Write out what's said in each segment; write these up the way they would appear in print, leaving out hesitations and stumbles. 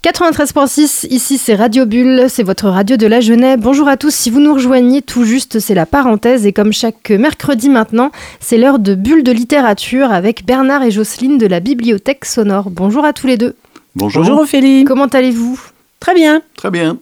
93.6, ici c'est Radio Bulle, c'est votre radio de la Genève. Bonjour à tous, si vous nous rejoignez tout juste, c'est la parenthèse et comme chaque mercredi maintenant, c'est l'heure de Bulle de littérature avec Bernard et Jocelyne de la Bibliothèque Sonore. Bonjour à tous les deux. Bonjour. Bonjour Ophélie. Comment allez-vous ? Très bien. Très bien.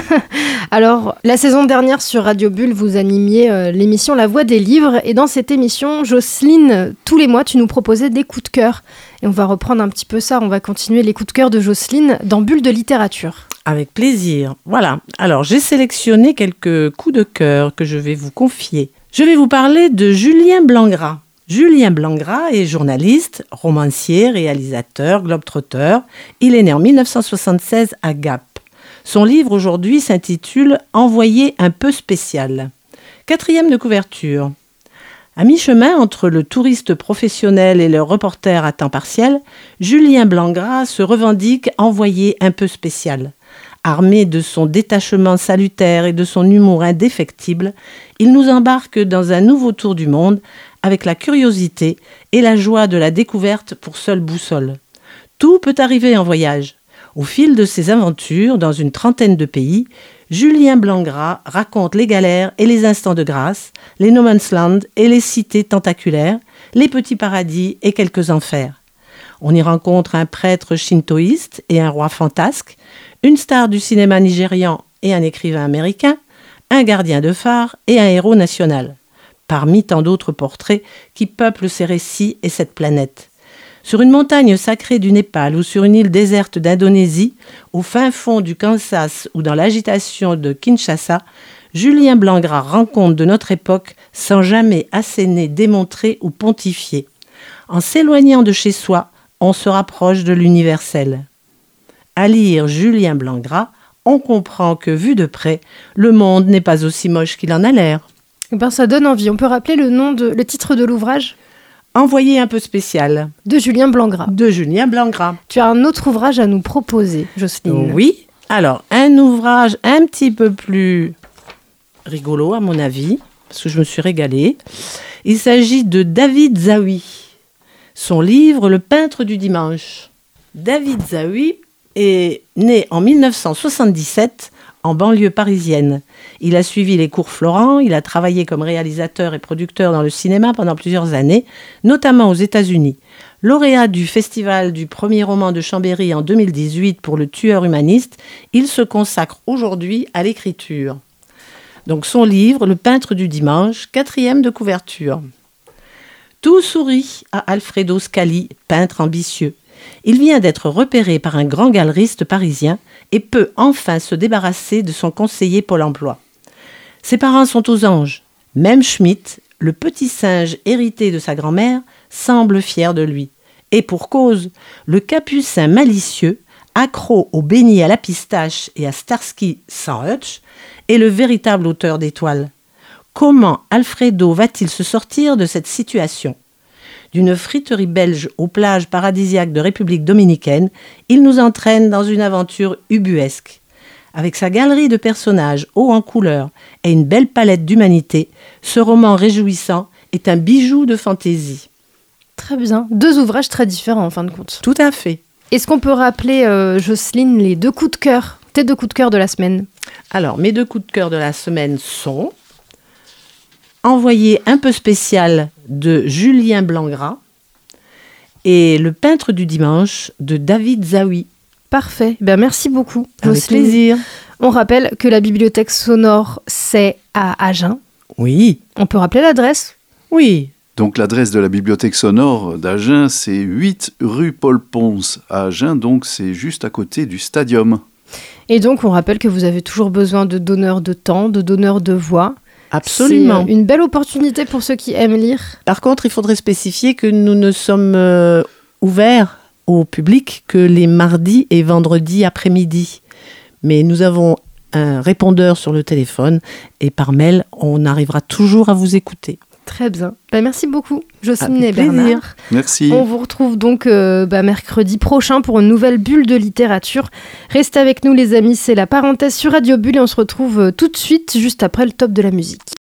Alors, la saison dernière sur Radio Bulle, vous animiez l'émission La Voix des livres. Et dans cette émission, Jocelyne, tous les mois, tu nous proposais des coups de cœur. Et on va reprendre un petit peu ça, on va continuer les coups de cœur de Jocelyne dans Bulle de littérature. Avec plaisir. Voilà. Alors, j'ai sélectionné quelques coups de cœur que je vais vous confier. Je vais vous parler de Julien Blangras. Julien Blangras est journaliste, romancier, réalisateur, globe-trotteur. Il est né en 1976 à Gap. Son livre aujourd'hui s'intitule « Envoyé un peu spécial ». 4e de couverture. À mi-chemin entre le touriste professionnel et le reporter à temps partiel, Julien Blangras se revendique envoyé un peu spécial. Armé de son détachement salutaire et de son humour indéfectible, il nous embarque dans un nouveau tour du monde avec la curiosité et la joie de la découverte pour seule boussole. Tout peut arriver en voyage. Au fil de ses aventures dans une trentaine de pays, Julien Blangras raconte les galères et les instants de grâce, les no man's land et les cités tentaculaires, les petits paradis et quelques enfers. On y rencontre un prêtre shintoïste et un roi fantasque, une star du cinéma nigérian et un écrivain américain, un gardien de phare et un héros national, parmi tant d'autres portraits qui peuplent ces récits et cette planète. Sur une montagne sacrée du Népal ou sur une île déserte d'Indonésie, au fin fond du Kansas ou dans l'agitation de Kinshasa, Julien Blangras rend compte de notre époque sans jamais asséner, démontrer ou pontifier. En s'éloignant de chez soi, on se rapproche de l'universel. À lire Julien Blangras, on comprend que, vu de près, le monde n'est pas aussi moche qu'il en a l'air. Ça donne envie. On peut rappeler le titre de l'ouvrage ? Envoyé un peu spécial. De Julien Blangras. De Julien Blangras. Tu as un autre ouvrage à nous proposer, Jocelyne. Oui. Alors, un ouvrage un petit peu plus rigolo, à mon avis, parce que je me suis régalée. Il s'agit de David Zaouï. Son livre « Le peintre du dimanche ». David Zaouï est né en 1977 en banlieue parisienne. Il a suivi les cours Florent, il a travaillé comme réalisateur et producteur dans le cinéma pendant plusieurs années, notamment aux États-Unis. Lauréat du Festival du premier roman de Chambéry en 2018 pour Le tueur humaniste, il se consacre aujourd'hui à l'écriture. Donc son livre, Le peintre du dimanche, 4e de couverture. Tout sourit à Alfredo Scali, peintre ambitieux. Il vient d'être repéré par un grand galeriste parisien et peut enfin se débarrasser de son conseiller Pôle emploi. Ses parents sont aux anges. Même Schmitt, le petit singe hérité de sa grand-mère, semble fier de lui. Et pour cause, le capucin malicieux, accro au beignet à la pistache et à Starsky sans Hutch, est le véritable auteur d'étoiles. Comment Alfredo va-t-il se sortir de cette situation ? D'une friterie belge aux plages paradisiaques de République dominicaine, il nous entraîne dans une aventure ubuesque. Avec sa galerie de personnages hauts en couleurs et une belle palette d'humanité, ce roman réjouissant est un bijou de fantaisie. Très bien. 2 ouvrages très différents en fin de compte. Tout à fait. Est-ce qu'on peut rappeler, Jocelyne, les 2 coups de cœur, tes 2 coups de cœur de la semaine ? Alors, mes 2 coups de cœur de la semaine sont Envoyé un peu spécial de Julien Blangras et Le peintre du dimanche de David Zaouï. Parfait. Merci beaucoup, Avec Jocelyne. plaisir. On rappelle que la bibliothèque sonore, c'est à Agen. Oui. On peut rappeler l'adresse ? Oui. Donc l'adresse de la bibliothèque sonore d'Agen, c'est 8 rue Paul Pons à Agen, donc c'est juste à côté du stadium. Et donc on rappelle que vous avez toujours besoin de donneurs de temps, de donneurs de voix. Absolument. C'est une belle opportunité pour ceux qui aiment lire. Par contre, il faudrait spécifier que nous ne sommes ouverts au public que les mardis et vendredis après-midi. Mais nous avons un répondeur sur le téléphone et par mail, on arrivera toujours à vous écouter. Très bien. Merci beaucoup, Jocelyne Avec et Bernard. plaisir. Merci. On vous retrouve donc mercredi prochain pour une nouvelle bulle de littérature. Restez avec nous les amis, c'est la parenthèse sur Radio Bulle et on se retrouve tout de suite, juste après le top de la musique.